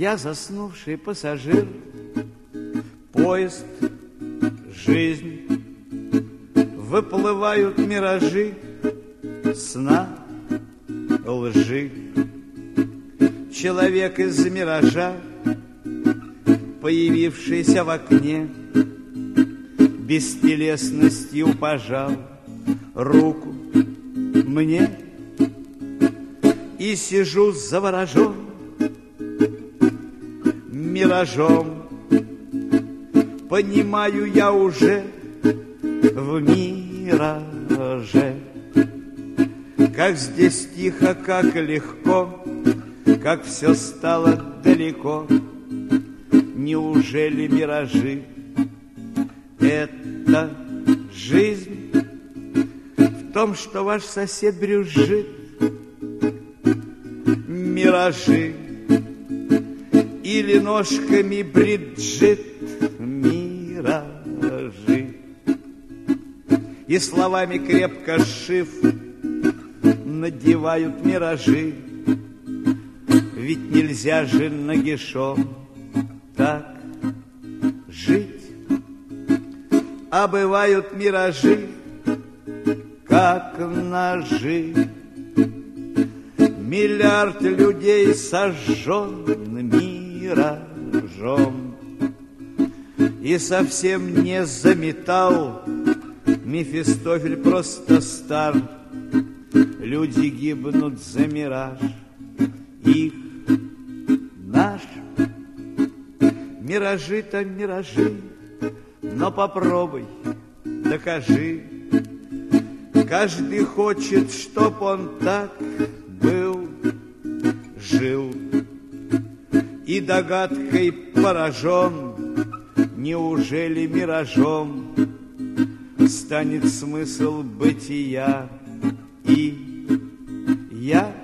Я заснувший пассажир, поезд, жизнь. Выплывают миражи сна, лжи. Человек из миража, появившийся в окне, бестелесностью пожал руку мне. И сижу заворожен миражом. Понимаю я уже в мираже, как здесь тихо, как легко, как все стало далеко. Неужели миражи — это жизнь? В том, что ваш сосед брюзжит, миражи. Или ножками бриджит, миражи. И словами крепко сшив, надевают миражи. Ведь нельзя же нагишом так жить. А бывают миражи, как ножи. Миллиард людей сожжен миражом. И совсем не заметал Мефистофель, просто стар. Люди гибнут за мираж, их наш. Миражи-то миражи, но попробуй, докажи. Каждый хочет, чтоб он так был, жил. И догадкой поражен, неужели миражом станет смысл бытия? И я